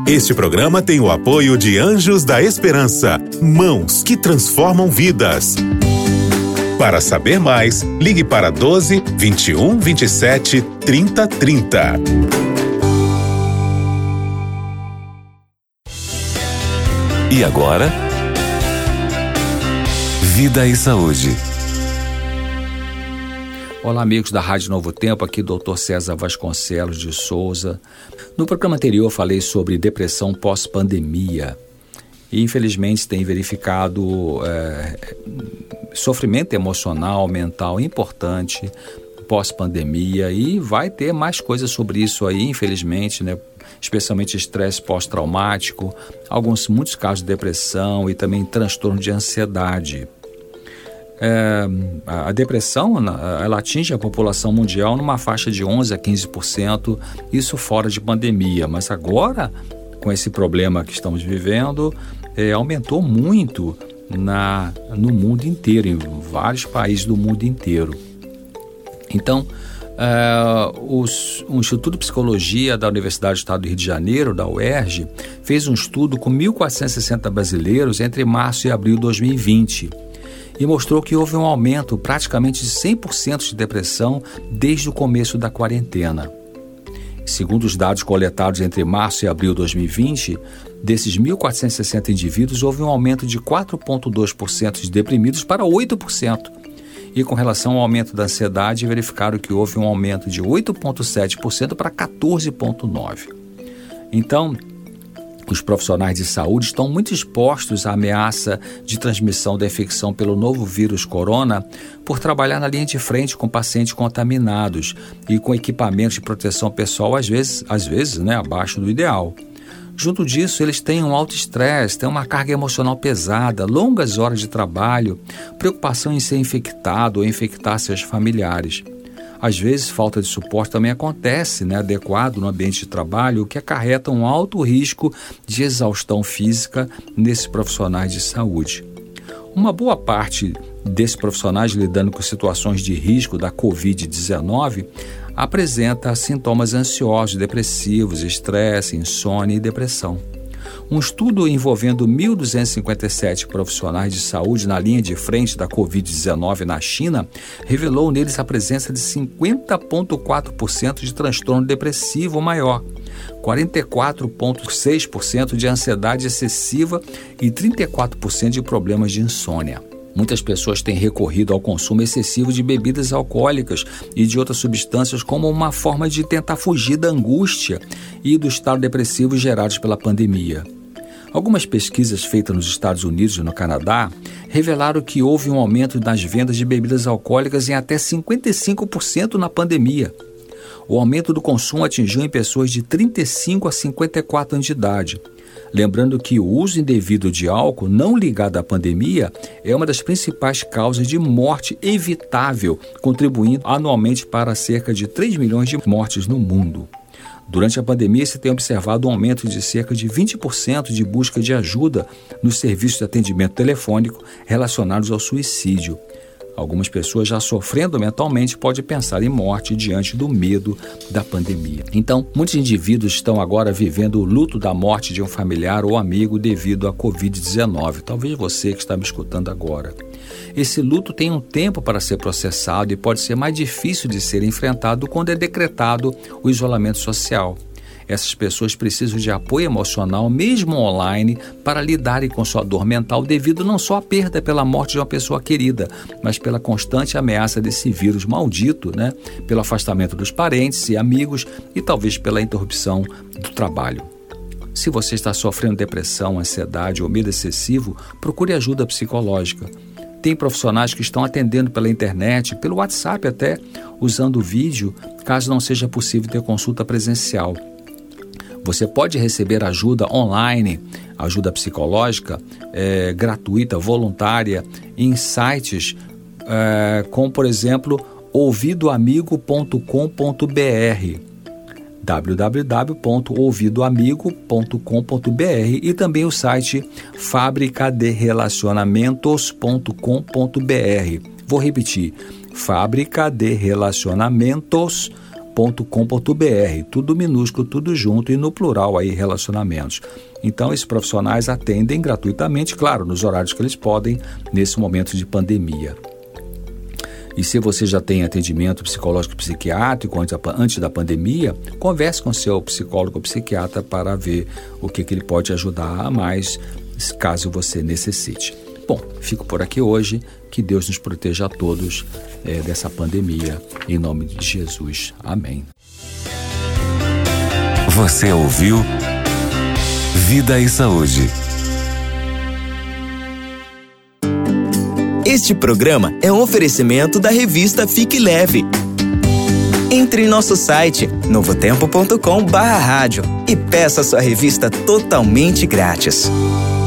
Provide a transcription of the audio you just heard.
Este programa tem o apoio de Anjos da Esperança, mãos que transformam vidas. Para saber mais, ligue para 12 21 27 30 30. E agora, Vida e Saúde. Olá, amigos da Rádio Novo Tempo, aqui Dr. César Vasconcelos de Souza. No programa anterior eu falei sobre depressão pós-pandemia e infelizmente tem verificado sofrimento emocional, mental importante pós-pandemia e vai ter mais coisas sobre isso aí, infelizmente, né? Especialmente estresse pós-traumático, muitos casos de depressão e também transtorno de ansiedade. A depressão, ela atinge a população mundial numa faixa de 11% a 15%, isso fora de pandemia, mas agora, com esse problema que estamos vivendo, aumentou muito no mundo inteiro, em vários países do mundo inteiro. Então, o Instituto de Psicologia da Universidade do Estado do Rio de Janeiro, da UERJ, fez um estudo com 1.460 brasileiros entre março e abril de 2020 e mostrou que houve um aumento praticamente de 100% de depressão desde o começo da quarentena. Segundo os dados coletados entre março e abril de 2020, desses 1.460 indivíduos, houve um aumento de 4,2% de deprimidos para 8%. E com relação ao aumento da ansiedade, verificaram que houve um aumento de 8,7% para 14,9%. Então, os profissionais de saúde estão muito expostos à ameaça de transmissão da infecção pelo novo vírus corona por trabalhar na linha de frente com pacientes contaminados e com equipamentos de proteção pessoal, às vezes, abaixo do ideal. Junto disso, eles têm um alto estresse, têm uma carga emocional pesada, longas horas de trabalho, preocupação em ser infectado ou infectar seus familiares. Às vezes, falta de suporte também acontece, adequado no ambiente de trabalho, o que acarreta um alto risco de exaustão física nesses profissionais de saúde. Uma boa parte desses profissionais lidando com situações de risco da Covid-19 apresenta sintomas ansiosos, depressivos, estresse, insônia e depressão. Um estudo envolvendo 1.257 profissionais de saúde na linha de frente da Covid-19 na China revelou neles a presença de 50,4% de transtorno depressivo maior, 44,6% de ansiedade excessiva e 34% de problemas de insônia. Muitas pessoas têm recorrido ao consumo excessivo de bebidas alcoólicas e de outras substâncias como uma forma de tentar fugir da angústia e do estado depressivo gerados pela pandemia. Algumas pesquisas feitas nos Estados Unidos e no Canadá revelaram que houve um aumento nas vendas de bebidas alcoólicas em até 55% na pandemia. O aumento do consumo atingiu em pessoas de 35 a 54 anos de idade. Lembrando que o uso indevido de álcool não ligado à pandemia é uma das principais causas de morte evitável, contribuindo anualmente para cerca de 3 milhões de mortes no mundo. Durante a pandemia, se tem observado um aumento de cerca de 20% de busca de ajuda nos serviços de atendimento telefônico relacionados ao suicídio. Algumas pessoas já sofrendo mentalmente podem pensar em morte diante do medo da pandemia. Então, muitos indivíduos estão agora vivendo o luto da morte de um familiar ou amigo devido à Covid-19. Talvez você que está me escutando agora. Esse luto tem um tempo para ser processado e pode ser mais difícil de ser enfrentado quando é decretado o isolamento social. Essas pessoas precisam de apoio emocional, mesmo online, para lidarem com sua dor mental devido não só à perda pela morte de uma pessoa querida, mas pela constante ameaça desse vírus maldito, pelo afastamento dos parentes e amigos e talvez pela interrupção do trabalho. Se você está sofrendo depressão, ansiedade ou medo excessivo, procure ajuda psicológica. Tem profissionais que estão atendendo pela internet, pelo WhatsApp até, usando vídeo, caso não seja possível ter consulta presencial. Você pode receber ajuda online, ajuda psicológica, gratuita, voluntária, em sites como, por exemplo, ouvidoamigo.com.br, www.ouvidoamigo.com.br e também o site fabricaderelacionamentos.com.br. Vou repetir, fabricaderelacionamentos.com.br. tudo minúsculo, tudo junto e no plural aí, relacionamentos. Então, esses profissionais atendem gratuitamente, claro, nos horários que eles podem, nesse momento de pandemia. E se você já tem atendimento psicológico e psiquiátrico antes da pandemia, converse com seu psicólogo ou psiquiatra para ver o que ele pode ajudar a mais, caso você necessite. Bom, fico por aqui hoje. Que Deus nos proteja a todos dessa pandemia. Em nome de Jesus. Amém. Você ouviu Vida e Saúde. Este programa é um oferecimento da revista Fique Leve. Entre em nosso site novotempo.com/rádio e peça sua revista totalmente grátis.